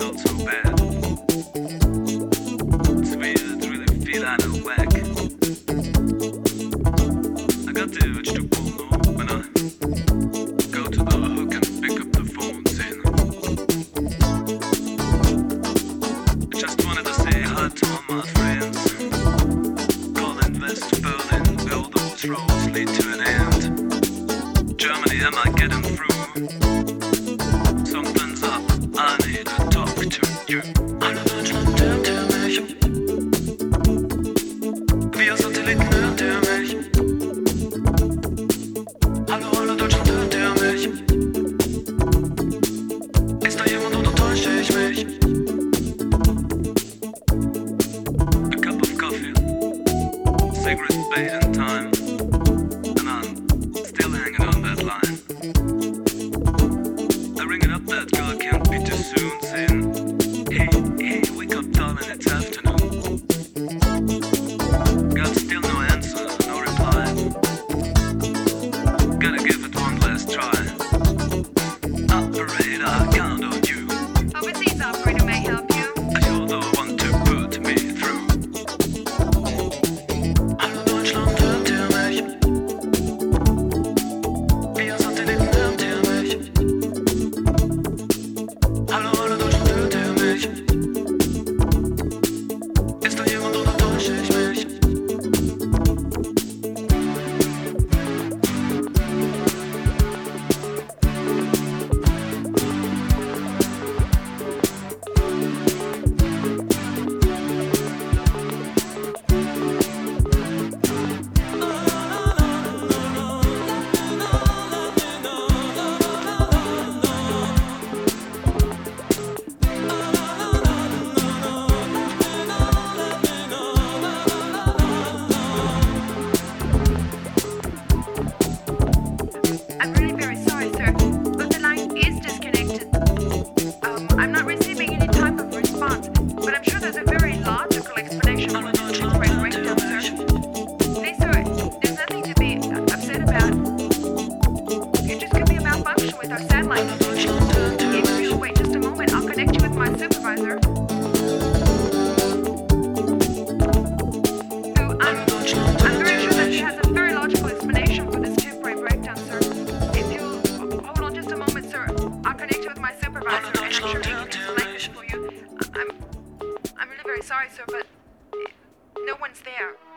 felt so bad. It's me that really feel out of whack. I got the urge to pull no when I go to the hook and pick up the phone saying I just wanted to say hi to all my friends. Calling West Berlin, all those roads lead to an end. Germany, am I getting through? Something's up, I need to talk to you. Alle Deutschland hört ihr mich? Via Satelliten hört ihr mich? Hallo, alle Deutschland hört ihr mich? Ist da jemand oder täusche ich mich? A cup of coffee, cigarette fading time, and I'm still hanging on that line. I ring it up, that girl can't be too soon, saying, hey, wake up darling, it's afternoon. Got still no answer, no reply. Gotta give it one last try. Operator, I count on you. Overseas operator may help you. You're the one to put me through. Hallo Deutschland, hört ihr mich? Via Satelliten hört ihr mich? Hallo, alle Deutschland, hört ihr mich? Ist da jemand oder täusche ich mich? I'm really very sorry, sir, but the line is disconnected. I'm not receiving any type of response, but I'm sure there's a very logical explanation for this temporary breakdown, sir. Please, sir, there's nothing to be upset about. It just could be a malfunction with our satellite. If you'll wait just a moment, I'll connect you with my supervisor. I'm very sure that she has a very logical explanation for this temporary breakdown, sir. If you'll hold on just a moment, sir, I'll connect you with my supervisor and I'm sure he can explain this for you. I'm really very sorry, sir, but no one's there.